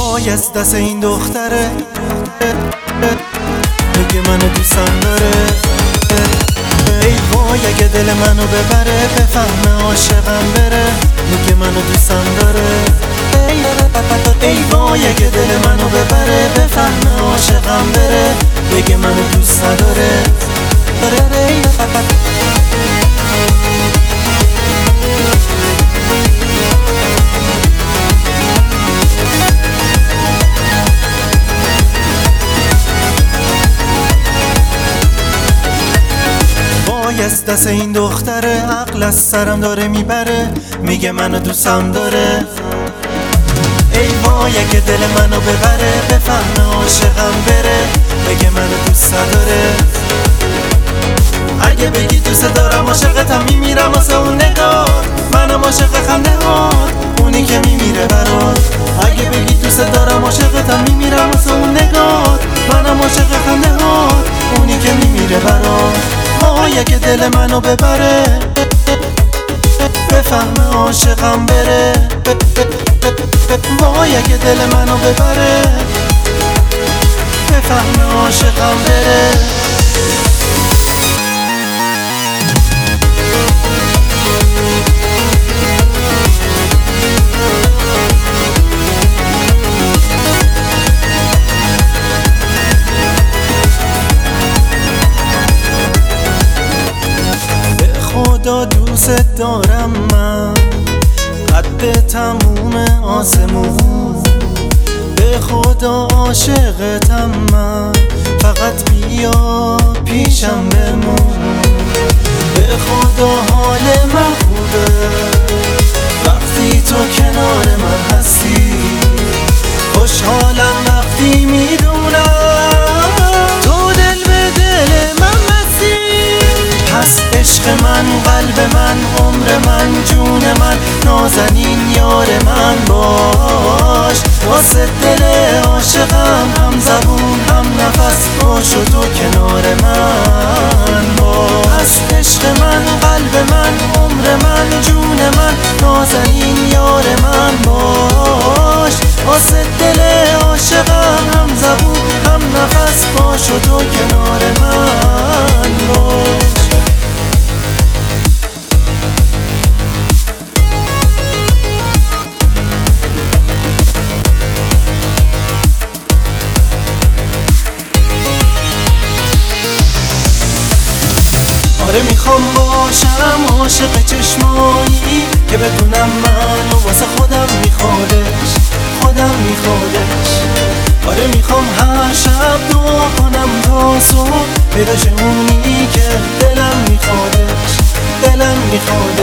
وای از دست این دختره بگه منو دوستم داره. ای وای اگه دل منو ببره بفهمه عاشقم بره میگه منو دوستم داره. ای وای اگه دل منو ببره بفهمه عاشقم بره بگه منو دوست نداره. وای از دست این دختره عقل از سرم داره میبره میگه منو دوستم داره. ای وای اگه دل منو ببره بفهمه عاشقم بره بگه منو دوست نداره. اگه بگی دوست دارم عاشقتم میمیرم واسه اون نگاه منم عاشق خنده هات اونی که میمیره برات. اگه بگی دوست دارم عاشقتم میمیرم واسه اون نگاه منم عاشق خنده هات اونی که میمیره برات. وای اگه دل منو ببره بفهمه عاشقم بره. وای اگه دل منو ببره بفهمه عاشقم بره. خدا دوست دارم من قد تموم آسمون به خدا عاشقتم من فقط بیا پیشم بمون. به خدا حال من خوبه وقتی تو کنار من هستی خوشحالم وقتی میدونم تو دل به دل من بستی. پس عشق من قلب من عمر من جون من نازنین یار من باش. واسه دل عاشقم هم زبون هم نفس باش و تو کنار من باش. پس عشق من قلب من عمر من جون من نازنین یار من باش. واسه دل عاشقم هم زبون هم نفس باش و تو کنار من باش. آره میخوام باشم عاشق چشمایی که بدونم منو واسه خودم میخوادش خودم میخوادش. آره میخوام هر شب دعا کنم تا صبح پیداش اونی که دلم میخوادش دلم میخوادش.